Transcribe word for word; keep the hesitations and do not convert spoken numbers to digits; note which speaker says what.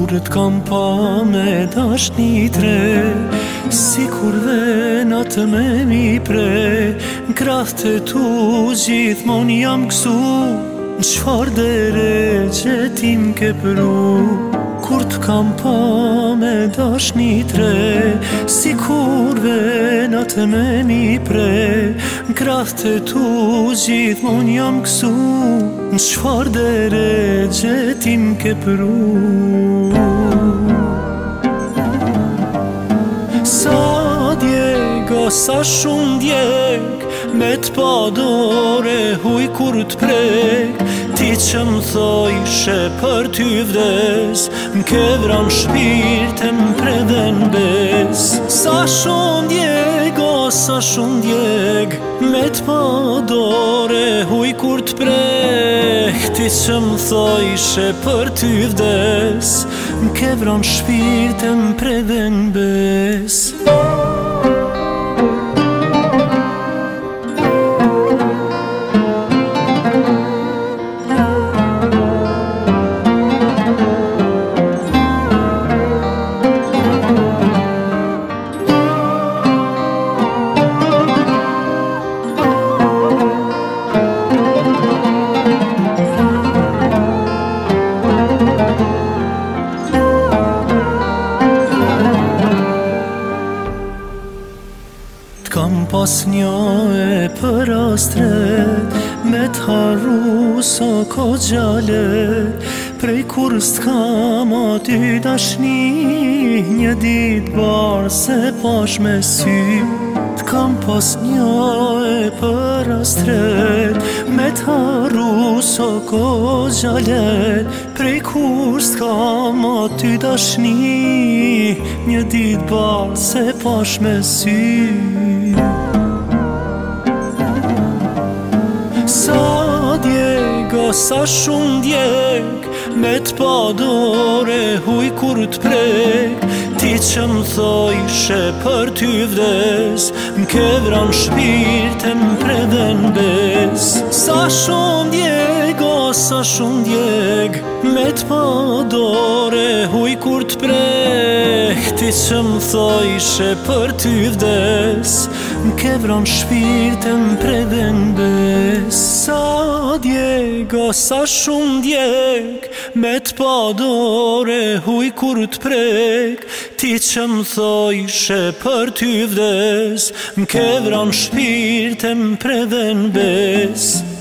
Speaker 1: Kur t'kam pa me dashni tre, si kur venat me mi pre, n'kraht e tu gjithmon jam kësu, n'qfar dere që ti m'ke pru. Kur t'kam pa me dashni tre, si kur venat me mi pre, n'kraht e tu gjithmon jam kësu, n'qfar dere që ti m'ke pru. Sa djega, sa shumë djeg, me t'pa dore huj kur t'prek, ti që më thojshe për ty vdes, m'ke vran shpirtin m'prede n'bes. Sa shumë djeg, o sa shumë djeg, me t'pa dore huj kur t'prek, ti që më thojshe për ty vdes, m'ke vran shpirtin m'prede n'bes. T'kam pas një e për astret, me t'harru so ko gjallet, prej kur s'tkam aty dashni, një dit barë se pash me sy. T'kam pas një e për astret, me t'harru so ko gjallet, prej kur s'tkam aty dashni, një dit barë se pash me sy. Sa djega, sa shumë djeg, me t'pa dore huj kur t'prek, ti që më thojshe për ty vdes, m'ke vran shpirtin m'prede n'bes. Sa shumë djeg, o sa shumë djeg, me t'pa dore huj kur t'prek, ti që më thojshe për ty vdes, m'ke vran shpirtin m'prede n'bes. Sa djega, sa shumë djeg, me t'pa dore huj kur t'prek, ti që më thojshe për ty vdes, m'ke vran shpirtin m'prede n'bes.